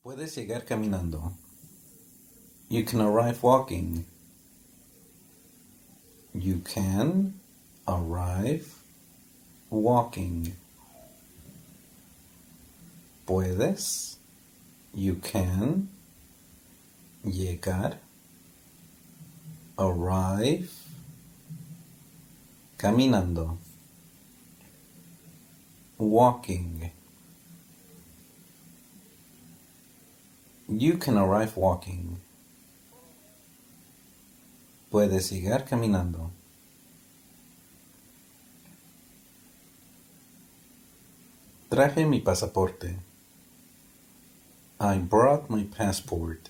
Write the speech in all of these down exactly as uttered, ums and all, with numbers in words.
Puedes llegar caminando. You can arrive walking. You can arrive walking. Puedes. You can. Llegar. Arrive. Caminando. Walking. You can arrive walking. Puedes llegar caminando. Traje mi pasaporte. I brought my passport.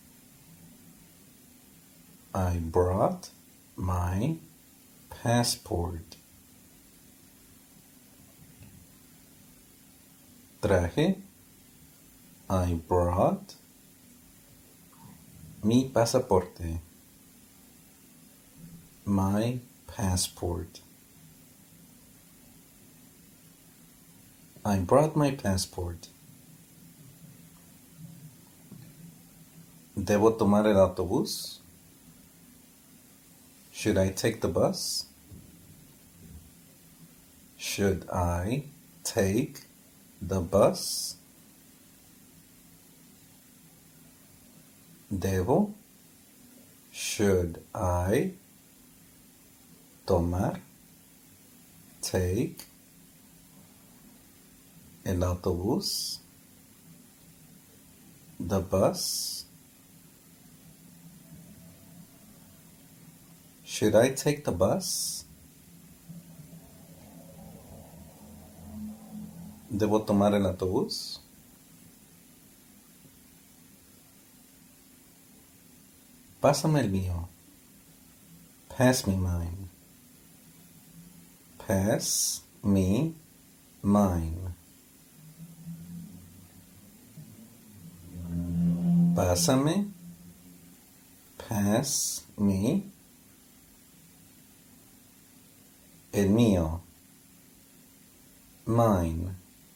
I brought my passport. Traje. I brought mi pasaporte. My passport. I brought my passport. ¿Debo tomar el autobús? Should I take the bus? Should I take the bus? Debo. Should I tomar, take, el autobús, the bus? Should I take the bus? ¿Debo tomar el autobús? Pásame el mío. Pass me mine. Pass me mine. Pásame. Pass me. El mío. Mine.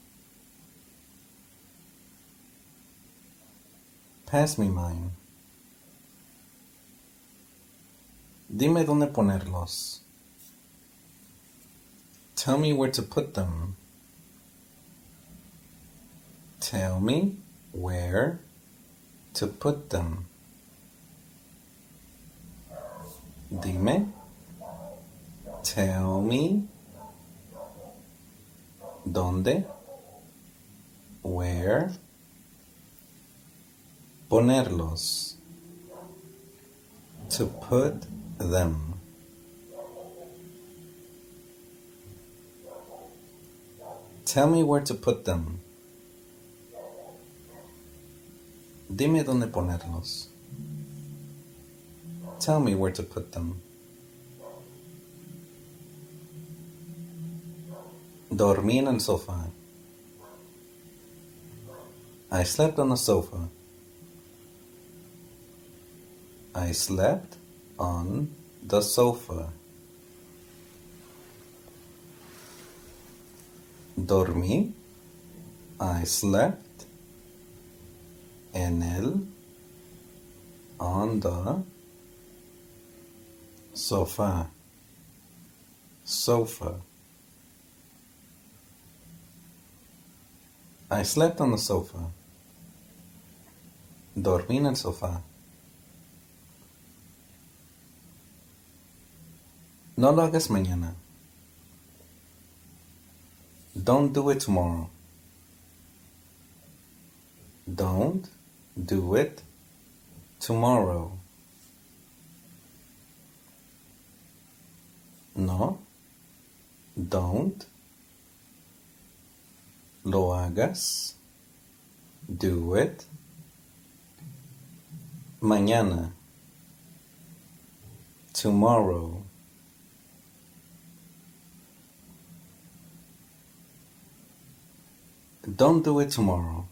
Pass me mine. Dime dónde ponerlos. Tell me where to put them. Tell me where to put them. Dime. Tell me. ¿Dónde? Where. Ponerlos. To put them. Tell me where to put them. Dime dónde ponerlos. Tell me where to put them. Dormí en el sofá. I slept on the sofa. I slept on the sofa. Dormí. I slept en el, on the sofa. Sofa. I slept on the sofa. Dormí en el sofá. No lo hagas mañana. Don't do it tomorrow. Don't do it tomorrow. No. Don't. Lo hagas. Do it. Mañana. Tomorrow. Don't do it tomorrow.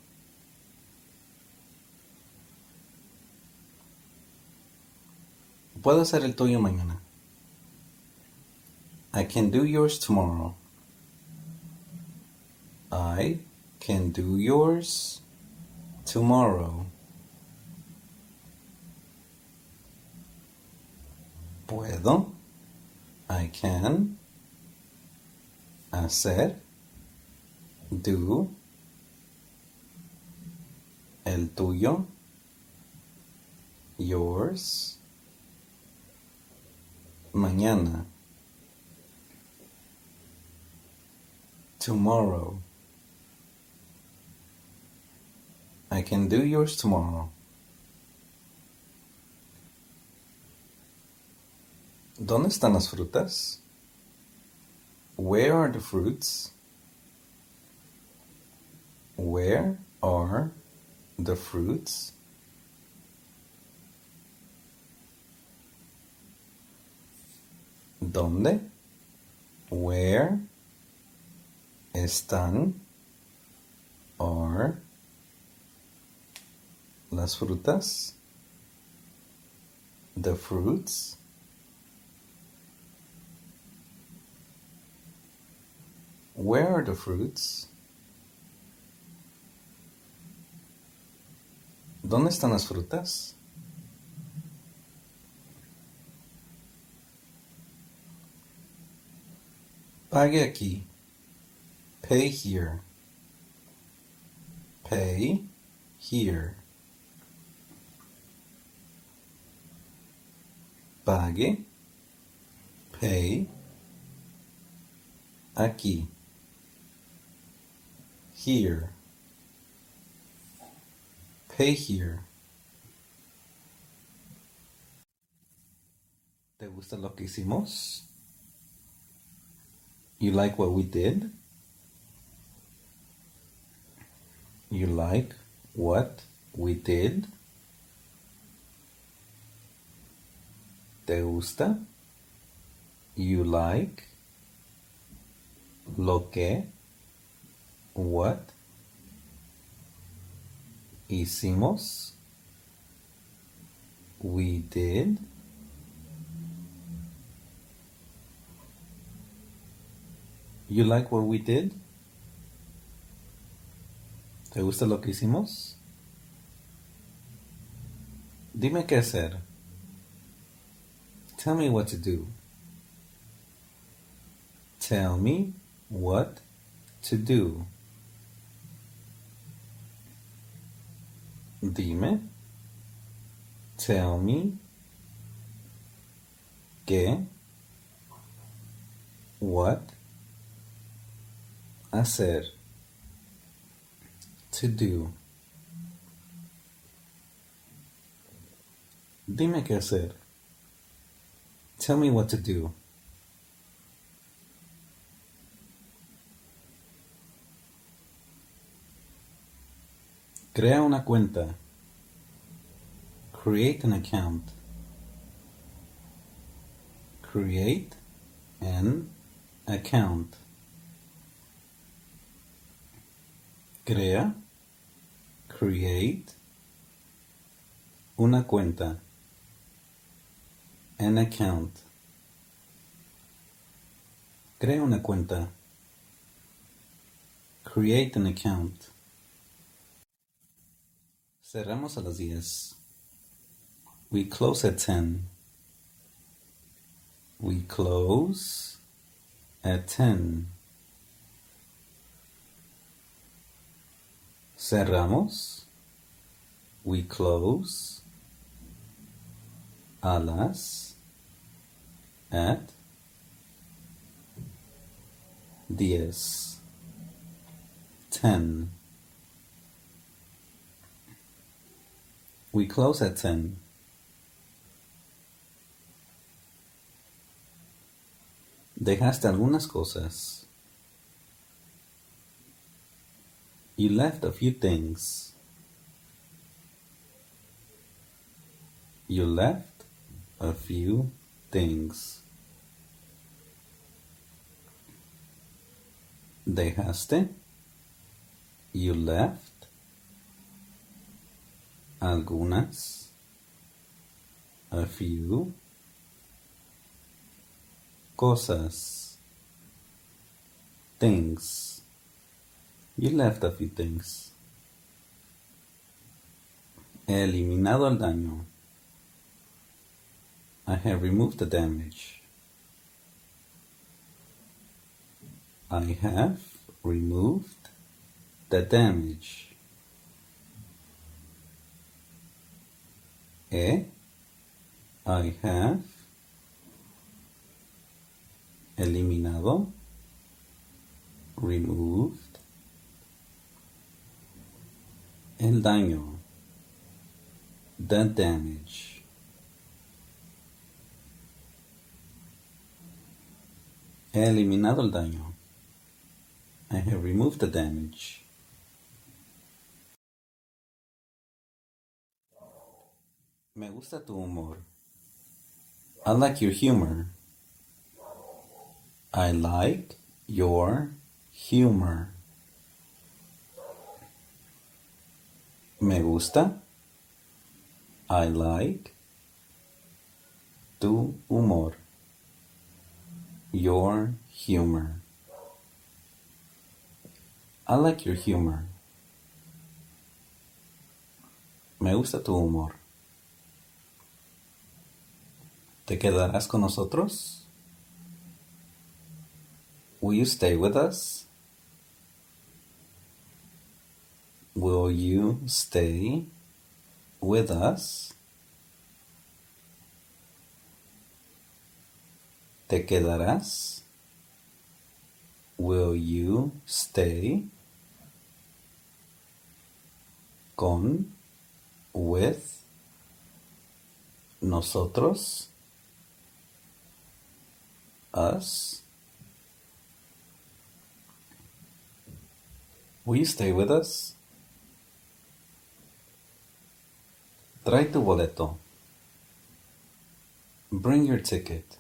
Puedo hacer el tuyo mañana. I can do yours tomorrow. I can do yours tomorrow. Puedo, I can. Hacer, do. El tuyo, yours. Mañana, tomorrow. I can do yours tomorrow. ¿Dónde están las frutas? Where are the fruits? Where are the fruits? ¿Dónde? Where están are las frutas? The fruits. Where are the fruits? ¿Dónde están las frutas? Pague aquí. Pay here. Pay here. Pague. Pay. Aquí. Here. Pay here. ¿Te gusta lo que hicimos? You like what we did? You like what we did? ¿Te gusta? You like lo que, what, hicimos, we did. You like what we did? ¿Te gusta lo que hicimos? Dime qué hacer. Tell me what to do. Tell me what to do. Dime. Tell me. ¿Qué? What? Hacer. To do. Dime qué hacer. Tell me what to do. Crea una cuenta. Create an account. Create an account. Crea. Create. Una cuenta. An account. Crea una cuenta. Create an account. Cerramos a las diez. We close at ten. We close at ten. Cerramos. We close a las at diez. Ten. We close at ten. Dejaste algunas cosas. You left a few things. You left a few things. Dejaste. You left. Algunas. A few. Cosas. Things. You left a few things. He eliminado el daño. I have removed the damage. I have removed the damage. He, I have eliminado, removed, el daño, the damage. He eliminado el daño. I have removed the damage. Me gusta tu humor. I like your humor. I like your humor. Me gusta. I like tu humor. Your humor. I like your humor. Me gusta tu humor. ¿Te quedarás con nosotros? Will you stay with us? Will you stay with us? ¿Te quedarás? Will you stay? Con, with, nosotros, us. Will you stay with us? Trae tu boleto. Bring your ticket.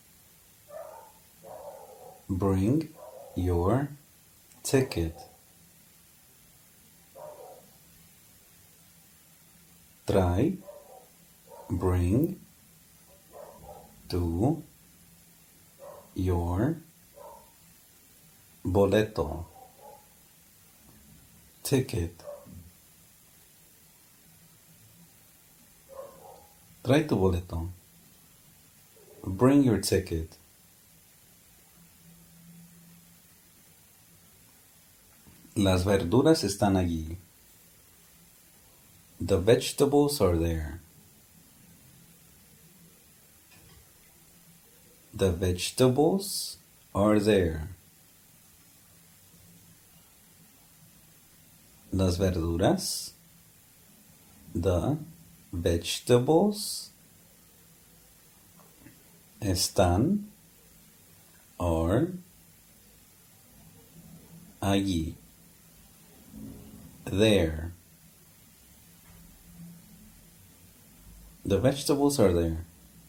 Bring your ticket. Trae, bring, tu, your, boleto, ticket. Trae tu boleto. Bring your ticket. Las verduras están allí. The vegetables are there. The vegetables are there. Las verduras. The vegetables están, are, allí. There. The vegetables are there.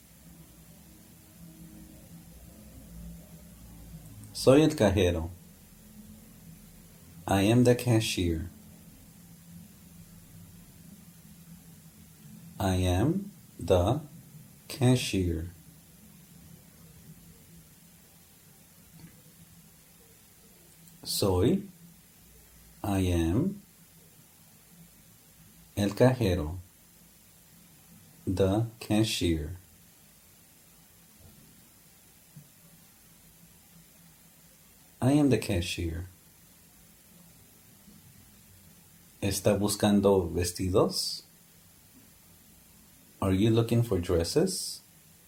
Soy el cajero. I am the cashier. I am the cashier. Soy, I am, el cajero, the cashier. I am the cashier. ¿Está buscando vestidos? Are you looking for dresses?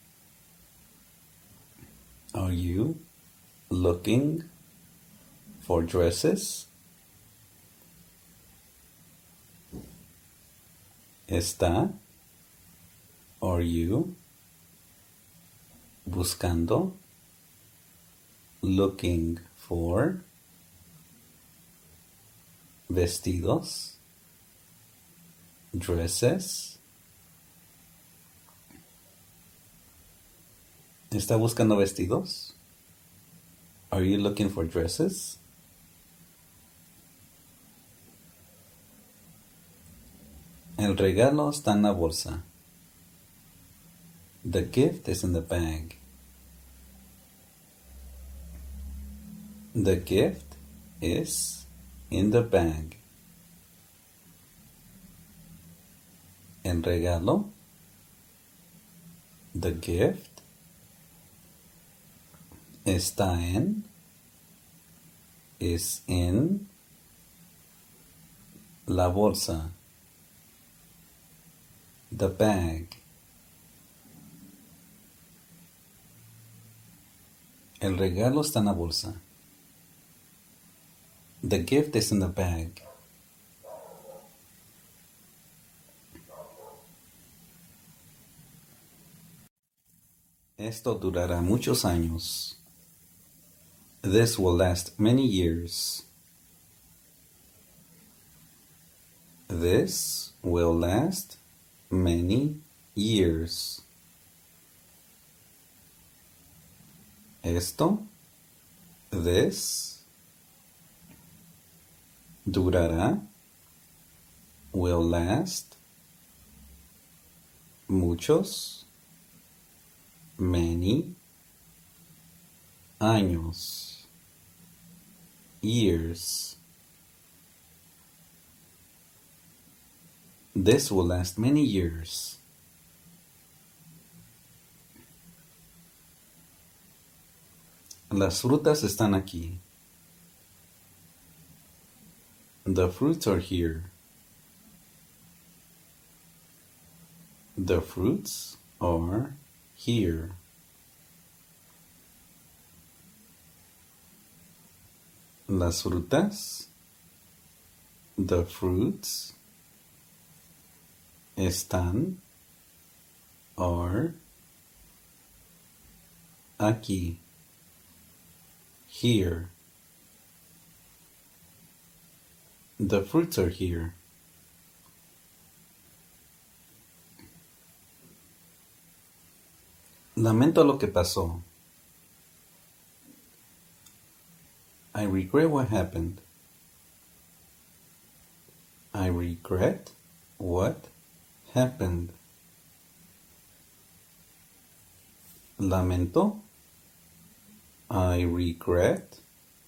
Are you looking for dresses? ¿Está? Are you buscando? Looking for vestidos? Dresses? ¿Está buscando vestidos? Are you looking for dresses? El regalo está en la bolsa. The gift is in the bag. The gift is in the bag. El regalo, the gift, está en, is in, la bolsa, the bag. El regalo está en la bolsa. The gift is in the bag. Esto durará muchos años. This will last many years. This will last many years. Esto, this, durará, will last, muchos, many, años, years. This will last many years. Las frutas están aquí. The fruits are here. The fruits are here. Las frutas, the fruits, están, are, aquí, here. The fruits are here. Lamento lo que pasó. I regret what happened. I regret what happened. Lamento. I regret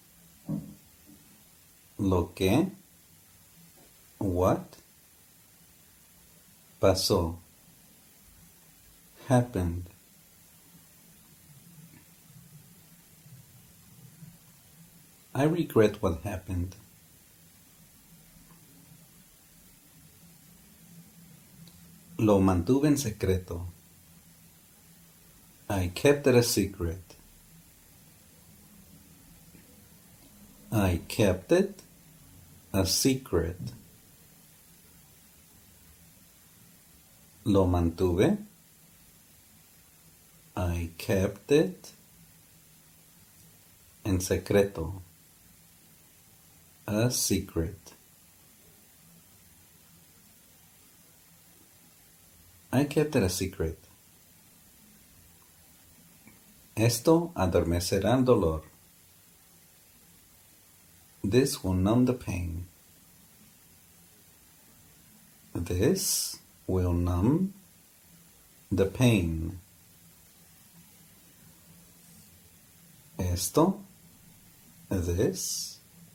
lo que, what, pasó, happened. I regret what happened. Lo mantuve en secreto. I kept it a secret. I kept it a secret. Lo mantuve. I kept it en secreto. A secret. I kept it a secret. Esto adormecerá el dolor. This will numb the pain. This will numb the pain. Esto, this,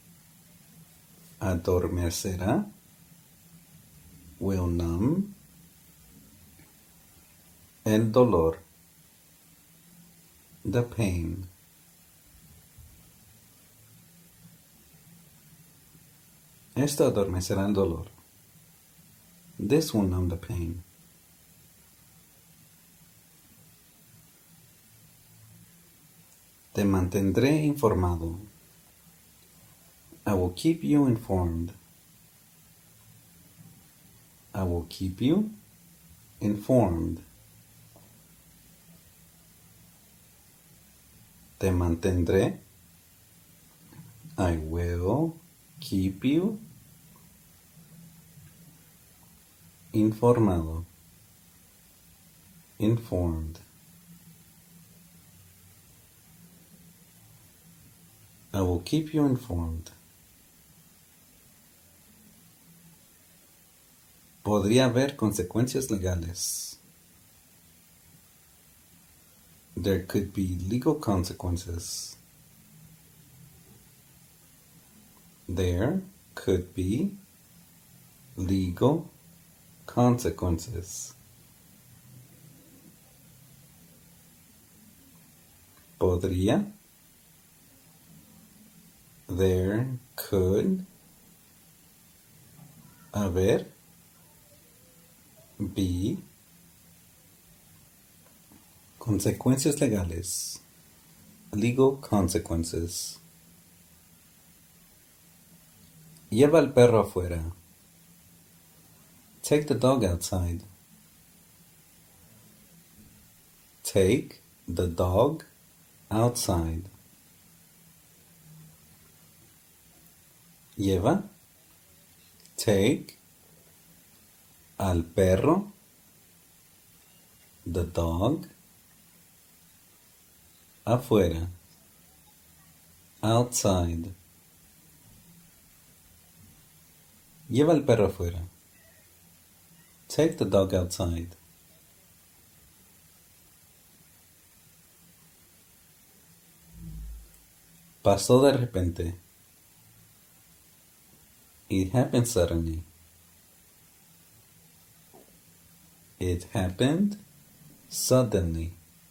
adormecerá, will numb, el dolor, the pain. Esto adormecerá el dolor. This will numb the pain. Te mantendré informado. I will keep you informed. I will keep you informed. Te mantendré. I will keep you informado. Informed. I will keep you informed. Podría haber consecuencias legales. There could be legal consequences. There could be legal consequences. Podría. There could. Haber. Be. Consecuencias legales. Legal consequences. Lleva al perro afuera. Take the dog outside. Take the dog outside. Lleva. Take. Al perro. The dog. Afuera. Outside. Lleva al perro afuera. Take the dog outside. Pasó de repente. It happened suddenly. It happened suddenly.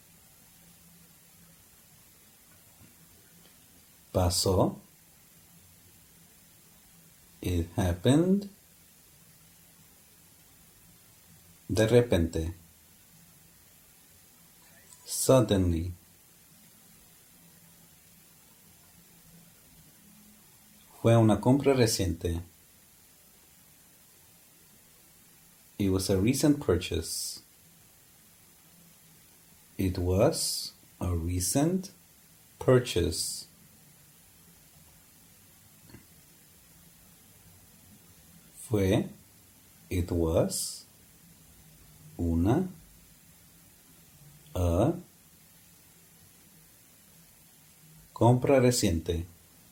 Pasó. It happened de repente. Suddenly. Fue una compra reciente. It was a recent purchase. It was a recent purchase. Fue, it was, una, a, compra reciente.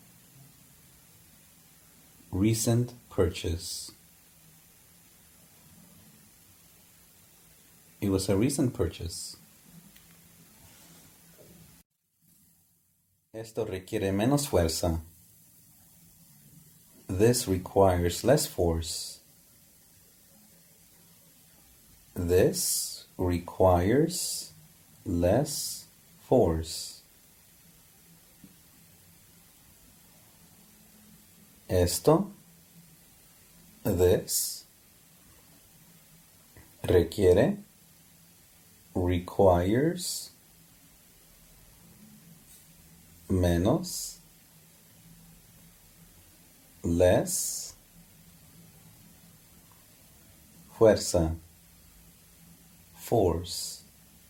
Recent purchase. It was a recent purchase. Esto requiere menos fuerza. This requires less force. This requires less force. Esto, this, requiere, requires, menos, less, fuerza, force.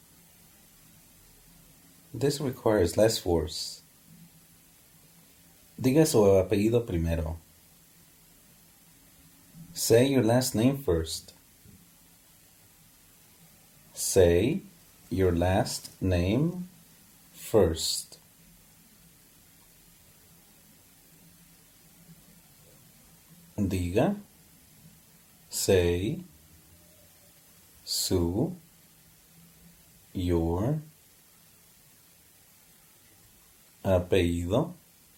This requires less force. Diga su apellido primero. Say your last name first. Say your last name first. Diga. Say su, your apellido,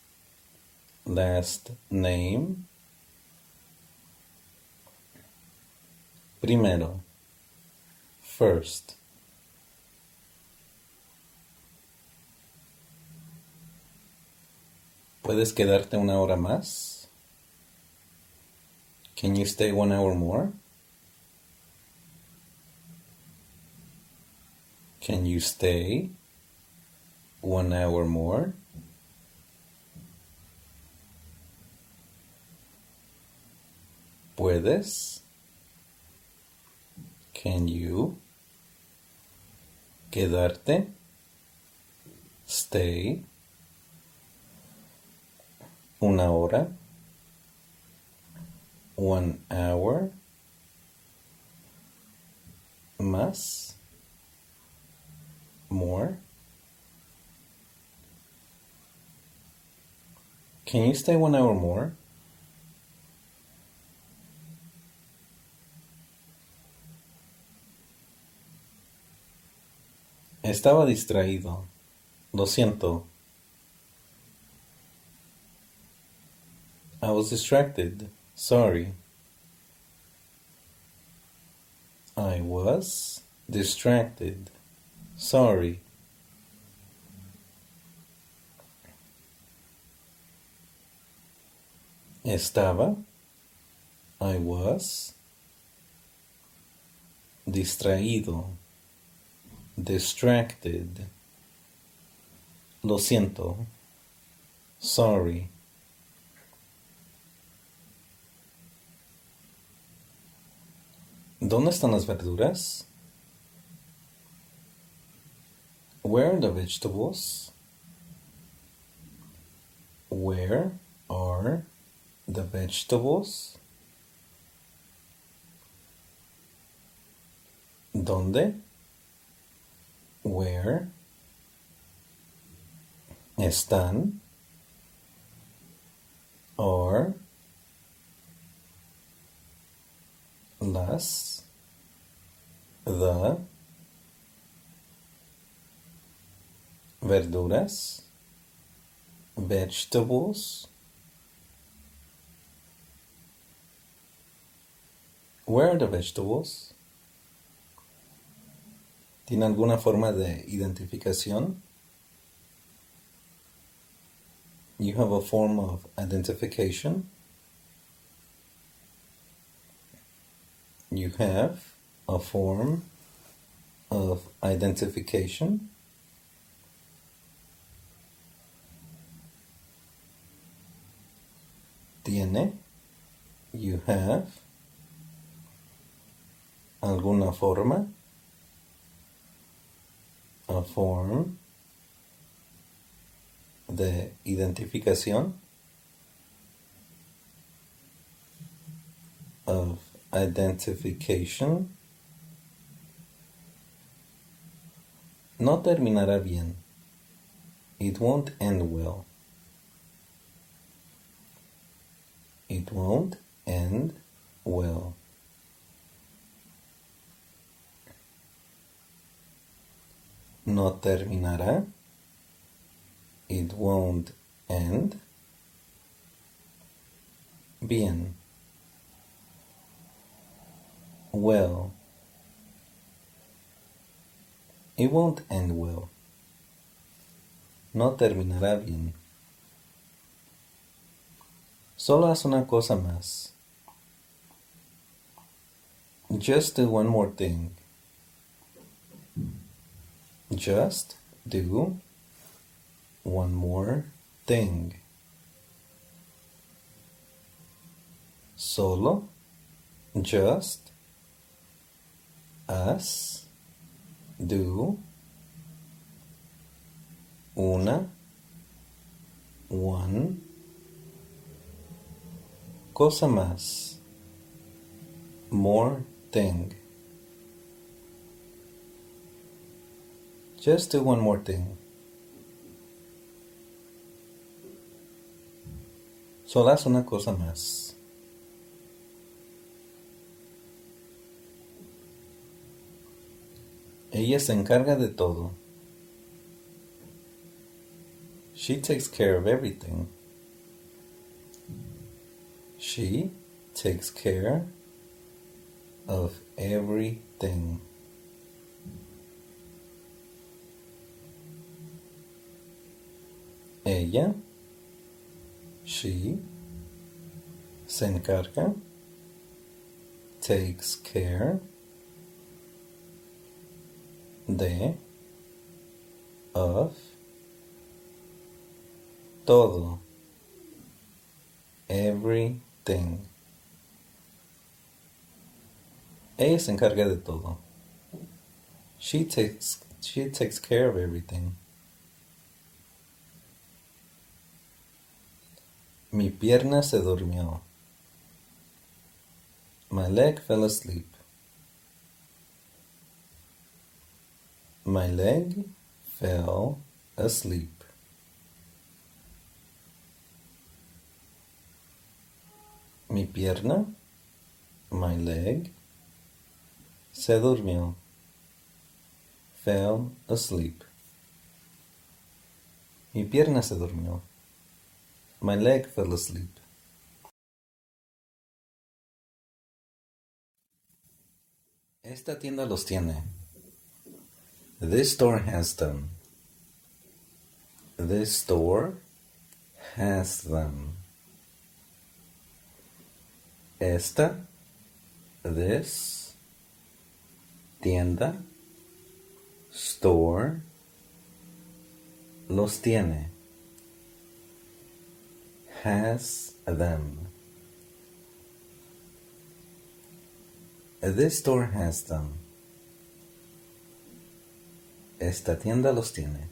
last name, primero, first. ¿Puedes quedarte una hora más? Can you stay one hour more? Can you stay one hour more? ¿Puedes? Can you quedarte? Stay una hora, one hour, más, more. Can you stay one hour more? Estaba distraído. Lo siento. I was distracted. Sorry. I was distracted. Sorry. Estaba. I was. Distraído. Distracted. Lo siento. Sorry. ¿Dónde están las verduras? Where are the vegetables? Where are the vegetables? ¿Dónde? Where están? Are las, the verduras, vegetables? Where are the vegetables? ¿Tiene alguna forma de identificación? You have a form of identification. You have a form of identification. Tiene. You have. Alguna forma. A form de identificación. Of identification. No terminará bien. It won't end well. It won't end well. No terminará. It won't end bien. Well. It won't end well. No terminará bien. Solo haz una cosa más. Just do one more thing. Just do one more thing. Solo, just, haz, do, una, one, cosa más, more thing. Just do one more thing. Solo haz una cosa más. Ella se encarga de todo. She takes care of everything. She takes care of everything. Ella, she, se encarga, takes care, de, of, todo, everything. Ella se encarga de todo. She takes, she takes care of everything. Mi pierna se durmió. My leg fell asleep. My leg fell asleep. Mi pierna, my leg, se durmió. Fell asleep. Mi pierna se durmió. My leg fell asleep. Esta tienda los tiene. This store has them. This store has them. Esta, this, tienda, store, los tiene. Has them. This store has them. Esta tienda los tiene.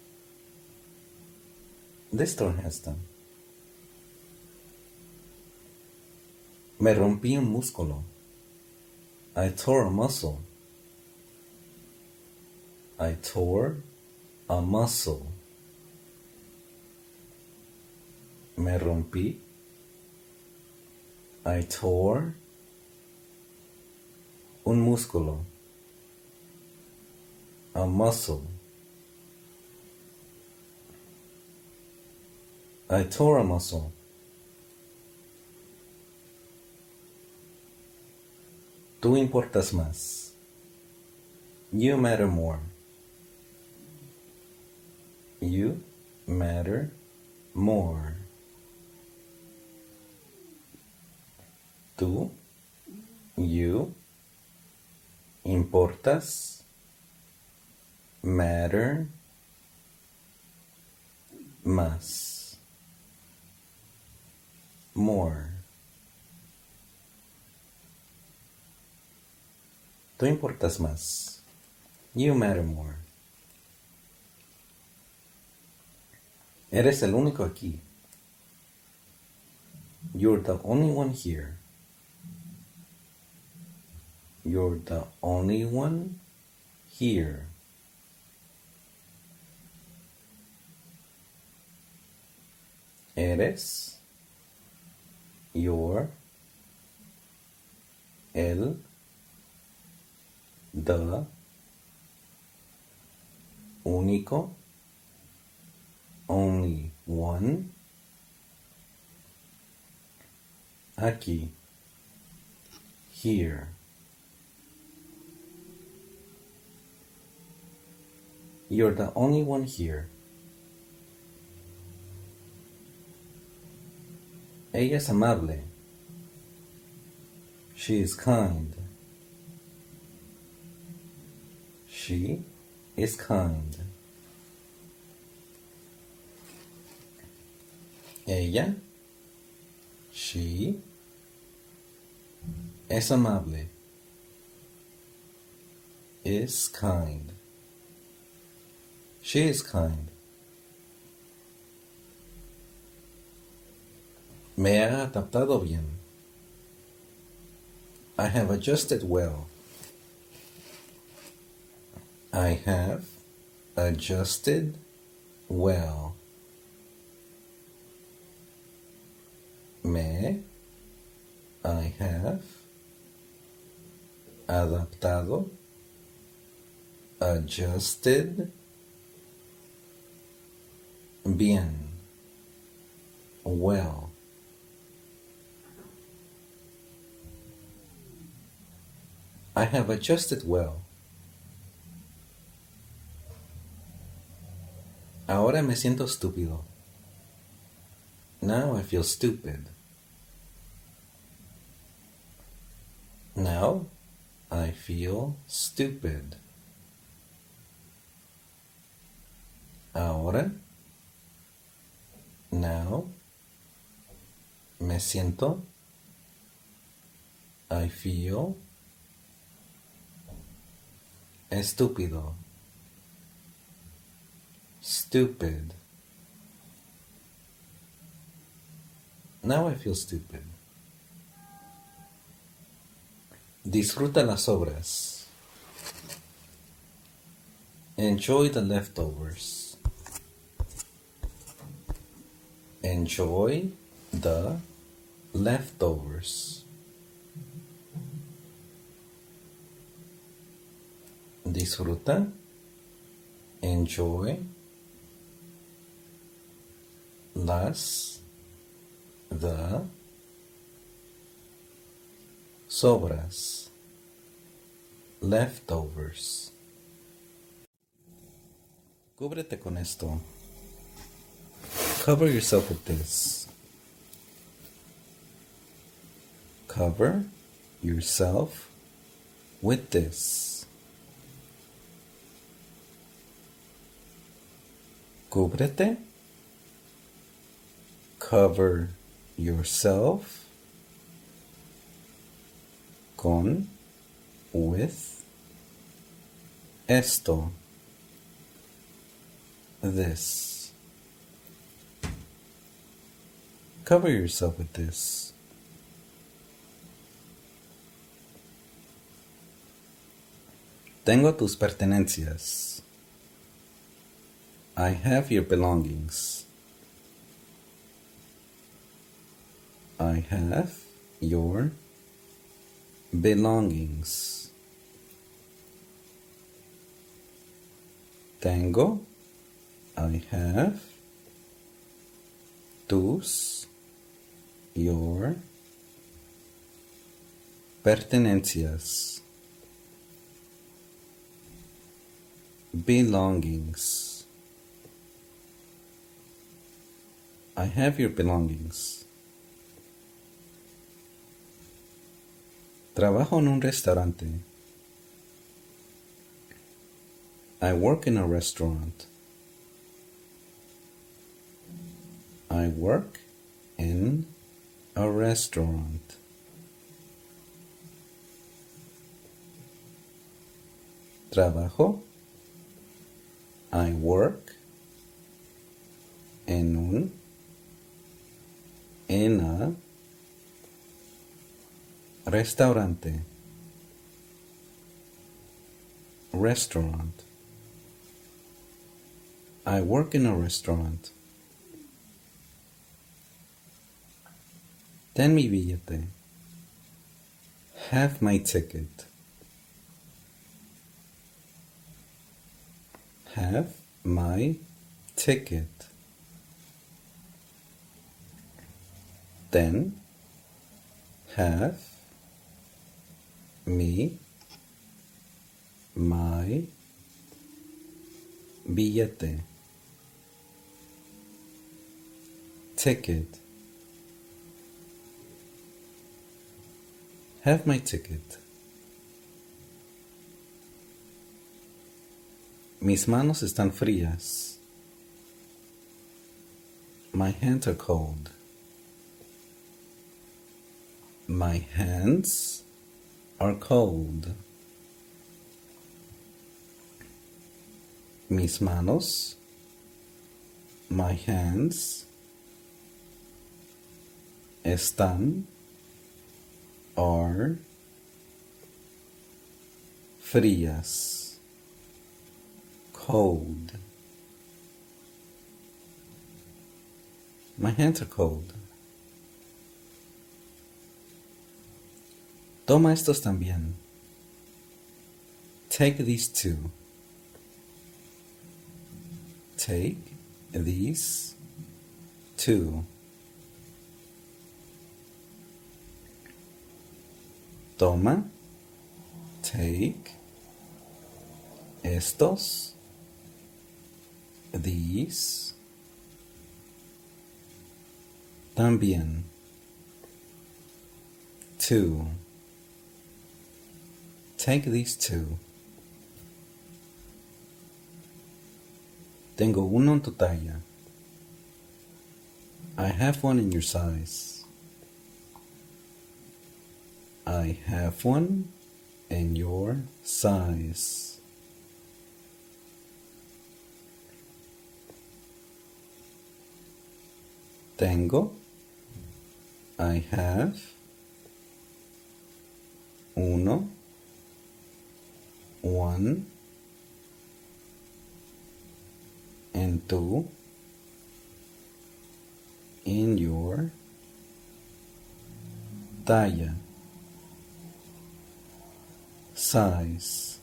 This store has them. Me rompí un músculo. I tore a muscle. I tore a muscle. Me rompí. I tore un músculo. A muscle. I tore a muscle. Tú importas más. You matter more. You matter more. Tú, you, importas, matter, más, more. Tú importas más. You matter more. Eres el único aquí. You're the only one here. You're the only one here. Eres, you're, el, the, único, only one, aquí, here. You're the only one here. Ella es amable. She is kind. She is kind. Ella, she, es amable. Is kind. She is kind. Me he adaptado bien. I have adjusted well. I have adjusted well. Me, I have adaptado, adjusted, bien, well. I have adjusted well. Ahora me siento estúpido. Now I feel stupid. Now I feel stupid. Ahora, now, me siento, I feel, estúpido, stupid. Now I feel stupid. Disfruta las obras. Enjoy the leftovers. Enjoy the leftovers. Disfruta. Enjoy las, the, sobras. leftovers. Cúbrete con esto. Cover yourself with this. Cover yourself with this. Cúbrete. Cover yourself con, with, esto, this. Cover yourself with this. Tengo tus pertenencias. I have your belongings. I have your belongings. Tengo, I have, tus, your, pertenencias, belongings. I have your belongings. Trabajo en un restaurante. I work in a restaurant. I work in a restaurant. Trabajo. I work en un, en a restaurante. Restaurant. I work in a restaurant. Ten mi billete. Have my ticket. Have my ticket. Then have me my billete. Ticket. Have my ticket. Mis manos están frías. My hands are cold. My hands are cold. Mis manos, my hands, están, are, frías, cold. My hands are cold. Toma estos también. Take these two. Take these two. Toma. Take estos. These. También. Two. Take these two. Tengo uno en tu talla. I have one in your size. I have one in your size. Tengo. I have. Uno. One. And two. In your talla. Size.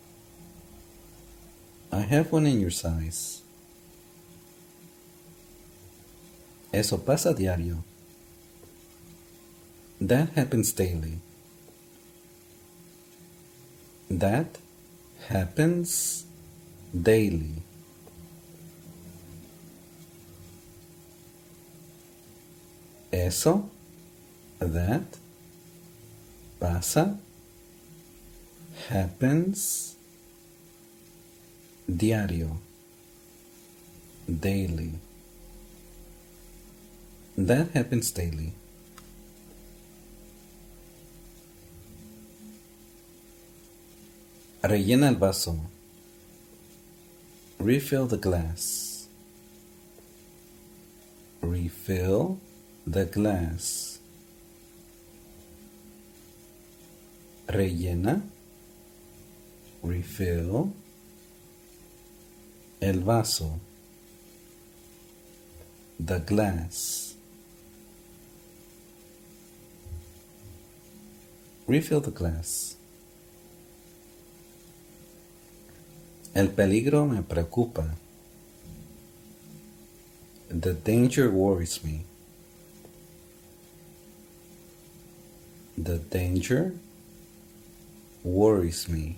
I have one in your size. Eso pasa diario. That happens daily. That happens daily. Eso, that, pasa, happens, diario, daily. That happens daily. Rellena el vaso. Refill the glass. Refill the glass. Rellena. Refill el vaso. The glass. Refill the glass. El peligro me preocupa. The danger worries me. The danger worries me.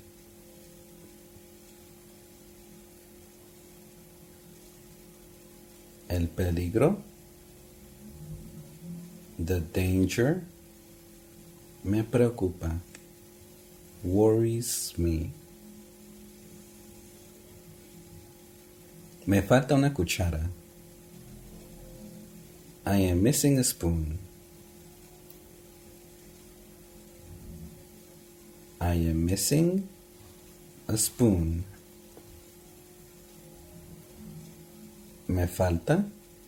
El peligro, the danger, me preocupa, worries me. Me falta una cuchara. I am missing a spoon. I am missing a spoon. Me falta.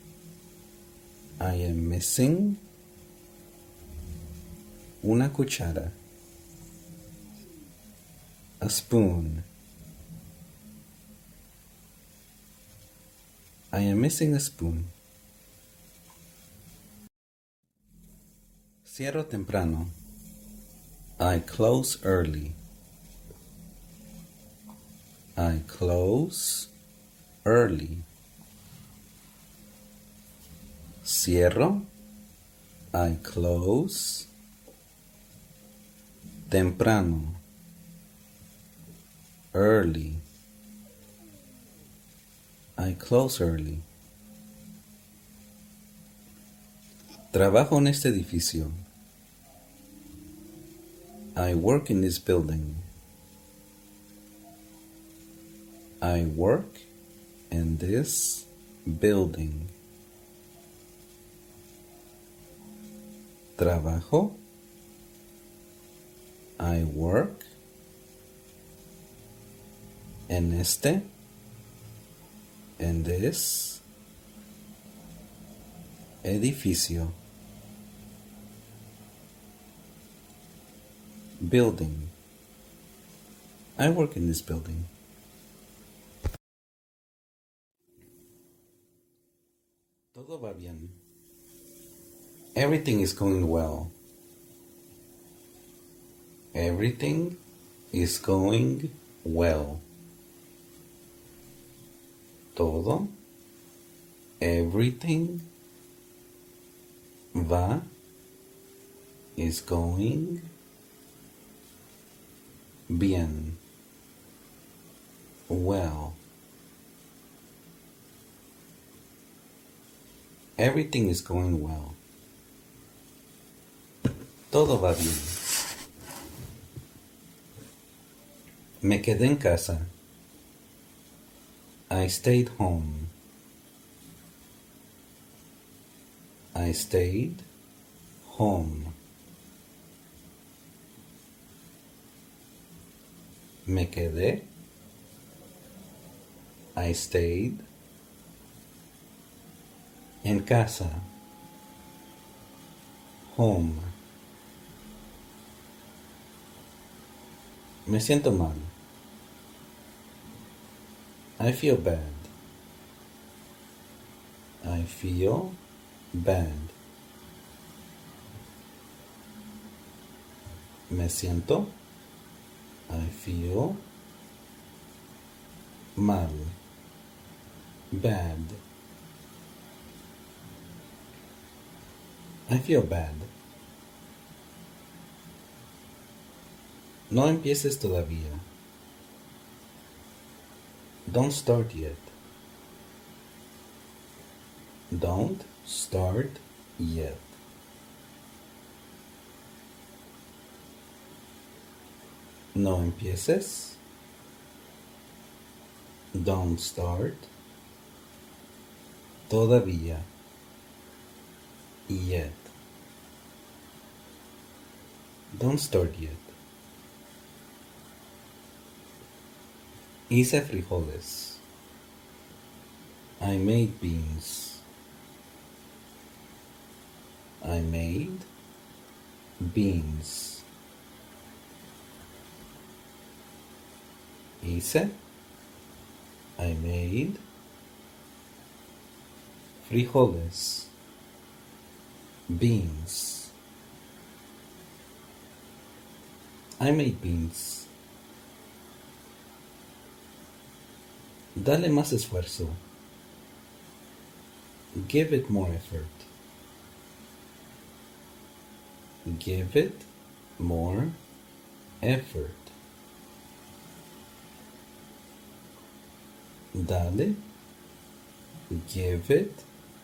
I am missing una cuchara. A spoon. I am missing a spoon. Cierro temprano. I close early. I close early. Cierro. I close. Temprano. Early. I close early. Trabajo en este edificio. I work in this building. I work in this building. Trabajo. I work en este, en this edificio. Building. I work in this building. Todo va bien. Everything is going well. Everything is going well. Todo. Everything va is going bien. Well. Everything is going well. Todo va bien. Me quedé en casa. I stayed home. I stayed home. Me quedé. I stayed. En casa. Home. Me siento mal. I feel bad. I feel bad. Me siento. I feel mal. Bad. I feel bad. No empieces todavía. Don't start yet. Don't start yet. No empieces. Don't start. Todavía. Yet. Don't start yet. Hice frijoles. I made beans. I made beans. Hice. I made frijoles. Beans. I made beans. Dale más esfuerzo. Give it more effort. Give it more effort. Dale. Give it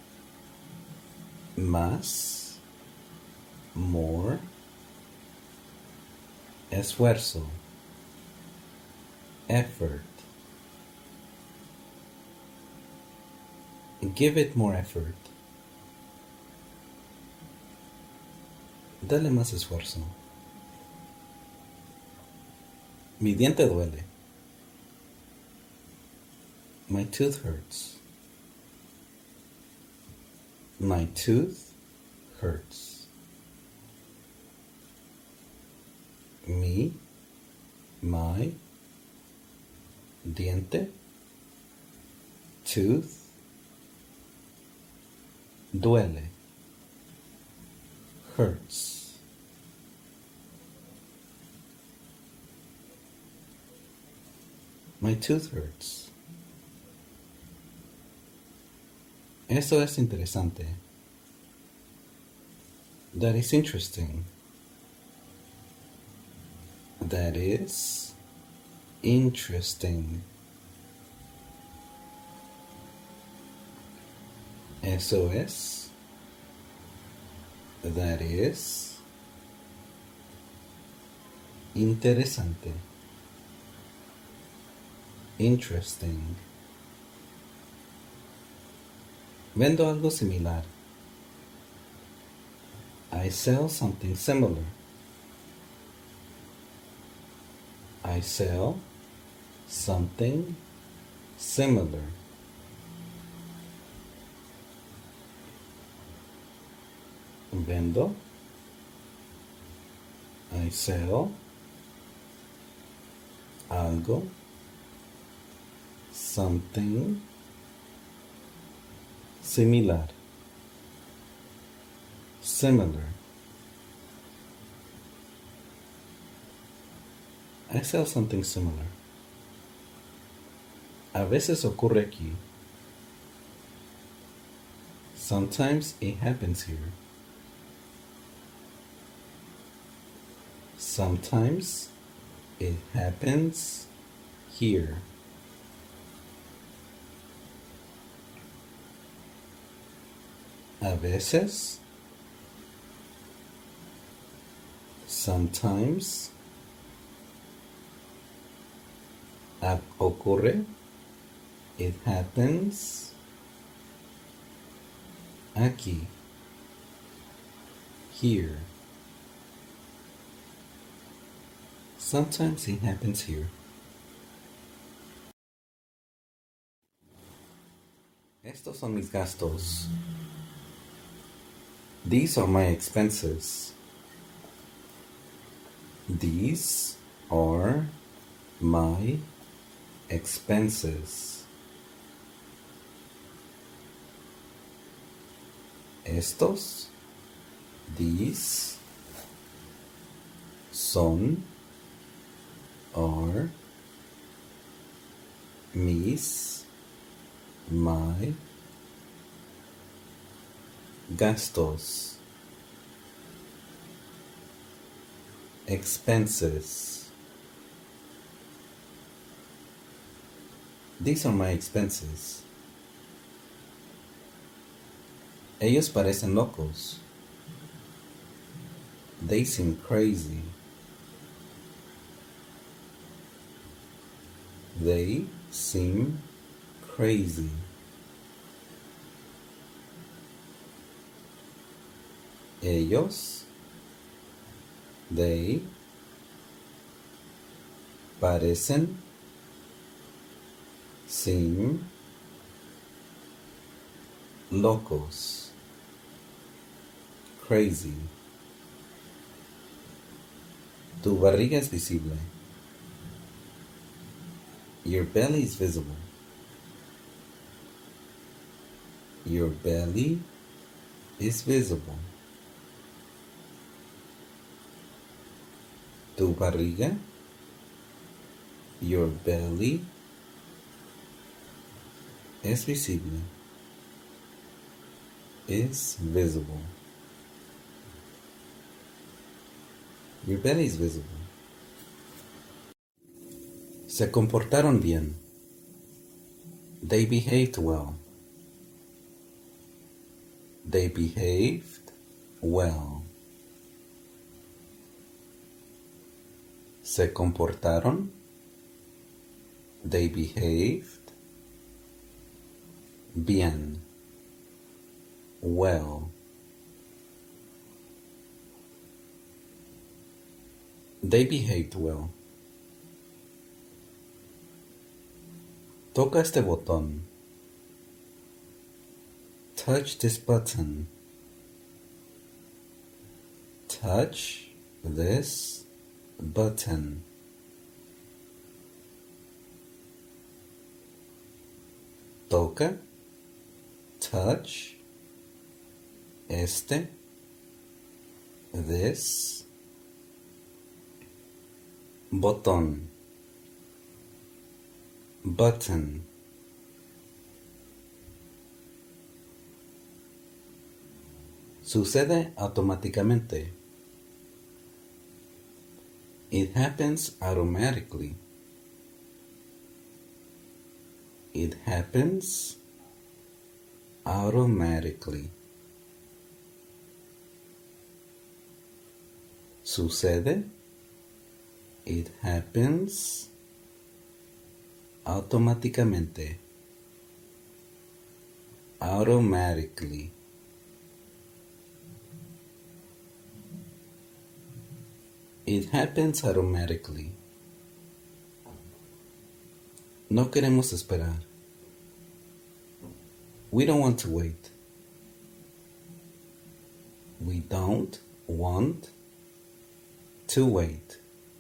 más, more, esfuerzo, effort. Give it more effort. Dale más esfuerzo. Mi diente duele. My tooth hurts. My tooth hurts. Mi, my, diente, tooth, duele, hurts. My tooth hurts. Eso es interesante. That is interesting. That is interesting. Eso es. That is interesante. Interesting. Vendo algo similar. I sell something similar. I sell something similar. Vendo. I sell algo, something similar. Similar. I sell something similar. A veces ocurre aquí. Sometimes it happens here. Sometimes it happens here. A veces. Sometimes. Ocurre. It happens. Aquí. Here. Sometimes it happens here. Estos son mis gastos. These are my expenses. These are my expenses. Estos, these, son, are, mis, my, gastos, expenses. These are my expenses. Ellos parecen locos. They seem crazy. They seem crazy. Ellos, they, parecen, seem, locos, crazy. Tu barriga es visible. Your belly is visible. Your belly is visible. Tu barriga, your belly, es visible, is visible. Your belly is visible. Se comportaron bien. They behaved well. They behaved well. Se comportaron. They behaved bien. Well. They behaved well. Toca este botón. Touch this button. Touch this button. Toca, touch, este, this, botón, button. Sucede automáticamente. It happens automatically. It happens automatically. Sucede. It happens automáticamente. Automatically. It happens automatically. No queremos esperar. We don't want to wait. We don't want to wait.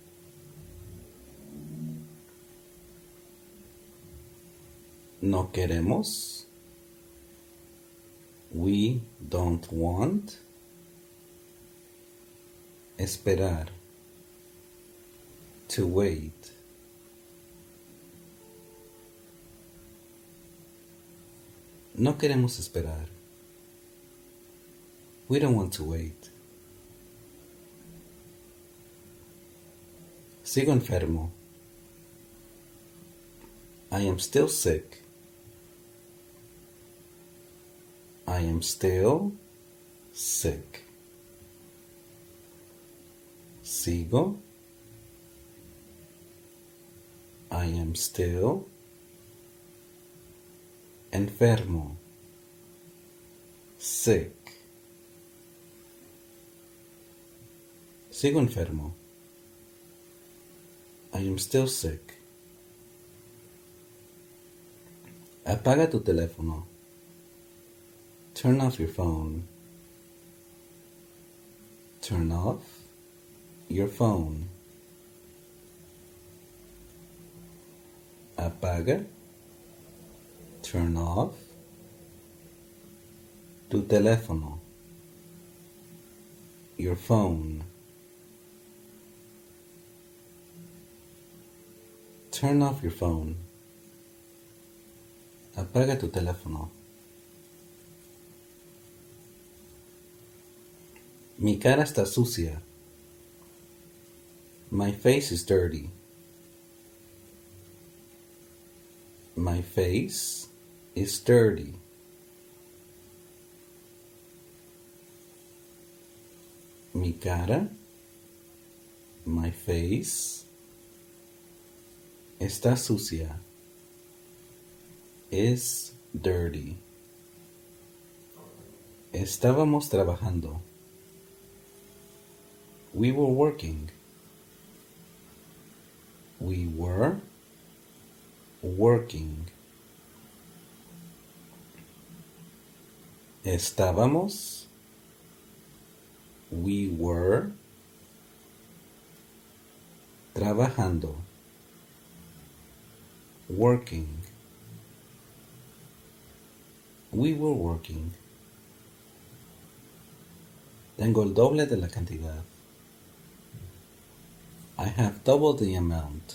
No queremos. We don't want. Esperar. To wait. No queremos esperar. We don't want to wait. Sigo enfermo. I am still sick. I am still sick. Sigo. I am still enfermo. Sick. Sigo enfermo. I am still sick. Apaga tu teléfono. Turn off your phone. Turn off your phone. Apaga. Turn off tu teléfono. Your phone. Turn off your phone. Apaga tu teléfono. Mi cara está sucia. My face is dirty. My face is dirty. Mi cara, my face, está sucia. Is dirty. Estábamos trabajando. We were working. We were working. Estábamos. We were trabajando. Working. We were working. Tengo el doble de la cantidad. I have double the amount.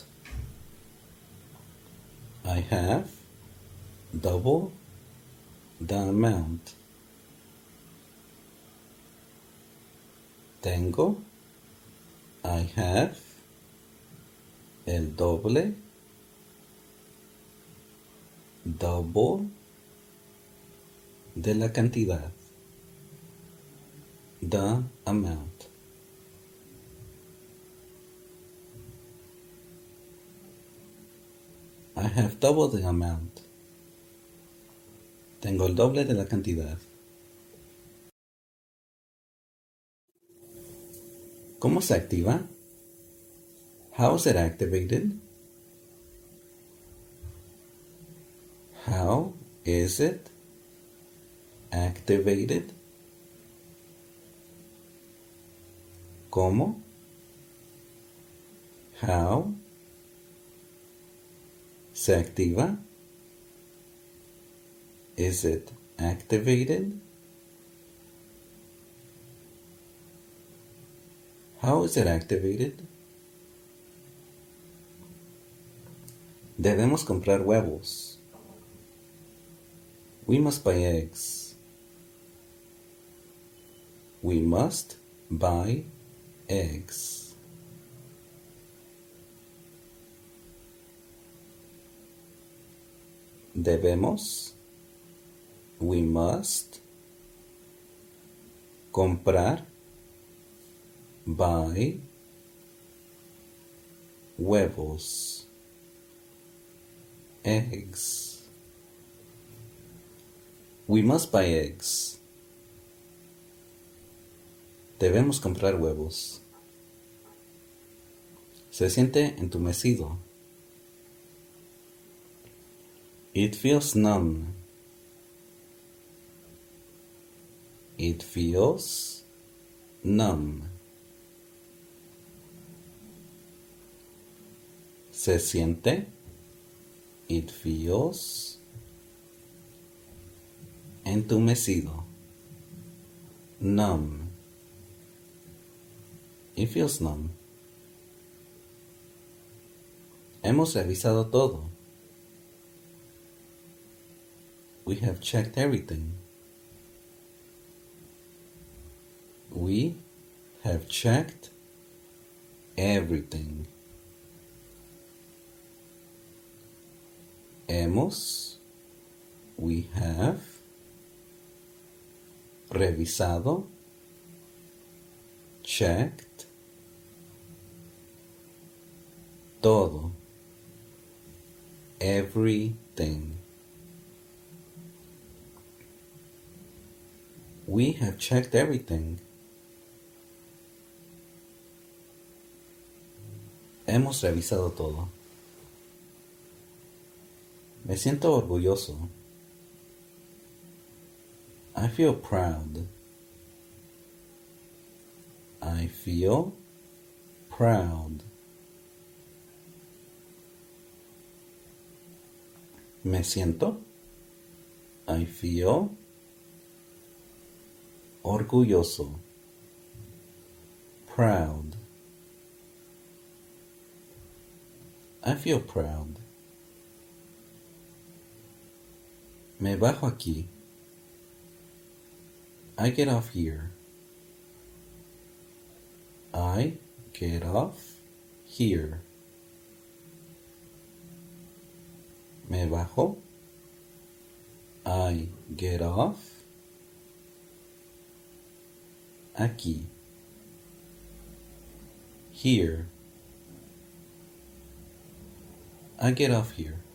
I have double the amount. Tengo, I have, el doble, double, de la cantidad, the amount. I have double the amount. Tengo el doble de la cantidad. ¿Cómo se activa? How is it activated? How is it activated? ¿Cómo? How se activa? Is it activated? How is it activated? Debemos comprar huevos. We must buy eggs. We must buy eggs. Debemos. We must comprar. Buy huevos, eggs. We must buy eggs. Debemos comprar huevos. Se siente entumecido. It feels numb. It feels numb. Se siente. It feels. Entumecido. Numb. It feels numb. Hemos revisado todo. We have checked everything. We have checked everything. Hemos, we have, revisado, checked, todo, everything. We have checked everything. Hemos revisado todo. Me siento orgulloso. I feel proud. I feel proud. Me siento. I feel orgulloso. Proud. I feel proud. Me bajo aquí. I get off here. I get off here. Me bajo. I get off. Aquí. Here. I get off here.